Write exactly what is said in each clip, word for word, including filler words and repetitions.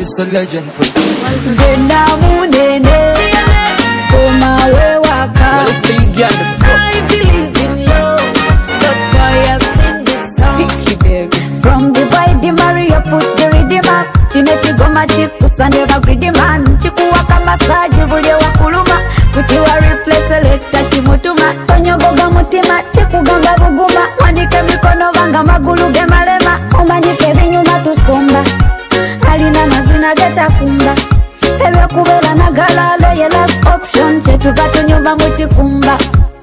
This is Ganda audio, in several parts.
It's a legend production. Gwena munene Koma we waka. Well, it's big, yeah, I believe in love. That's why I sing this song. Picky, baby. From the boy the Mario put the rhythm up. Chine chigoma chikusande bagriddy man. Chikuwaka massage buli wakuluma. Kuchiwa replace selecta chimutuma. Tonyogoga mutima chikugamba buguma. Wanike mikono vanga magulu ge malema. Umanyike binyuma tusomba. Alina mazina geta kumba. Ebe kubera nagalale ye last option. Chetuga tunyumba muchikumba.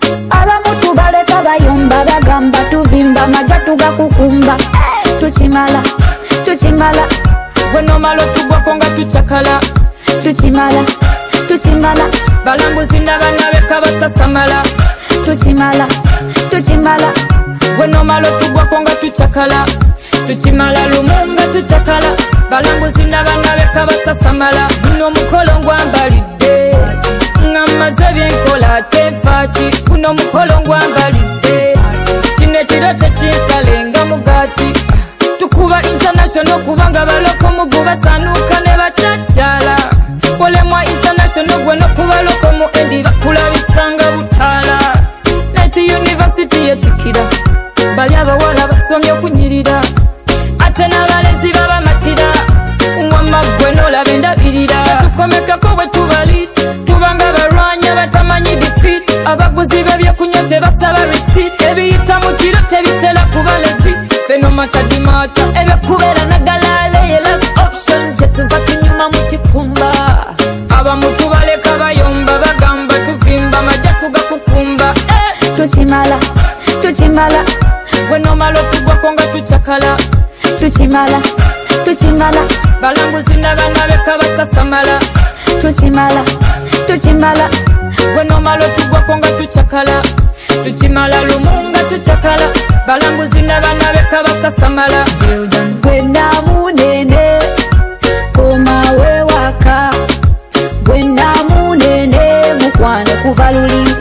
Abamutu baleka bayomba bagamba tuvimba majatuga kukumba. Tuchimala, tuchimala. Gweno malo tugwa konga tuchakala. Tuchimala, tuchimala. Balambuzi n'abaana beka basasamala. Tuchimala, tuchimala. Gweno malo tugwa konga tuchakala. Tuchimala Lumumba tuchakala. Balambuzi n'abaana beka basasamala. Guno mukolo ngwambalidde ng'amaze byenkola tefaaki. Guno mukolo ngwambalidde kino ekiro tekinsalenga mugaati. Tukuba international kubanga baloko muguba sanuka ne bacakyala. Polemwa international gweno kuba loko mu endi bakulabisanga butaala. Night University yetikira bali abawala basomye okunyirira ate n'abalezi babamatira. Wamma gweno labe ndabirira tukomekako bwe tubali tubanga balwanyi batamanyi defeat. Abaguzi b'ebyokunywa tebasaba receipt. Ebiyita mu kiro tebitera kuba legit. Feno matadimata ebekubeera nagalale ye last option. Kyetuva tunyuma mu kikumba. Abamutu baleka bayomba bagamba tuvimba majja tugakukumba. eh. Tuchimala, tuchimala. Gweno malo tugwako nga tuchakala. Tuchimala, tuchimala. Balambuzi n'abaana beka basasamala. Tuchimala, tuchimala. Gweno malo tugwako nga tuchakala. Tuchimala Lumumba tuchakala. Balambuzi n'abaana beka basasamala. Gwena munene Koma we waka. Gwena munene mukwano kuva luli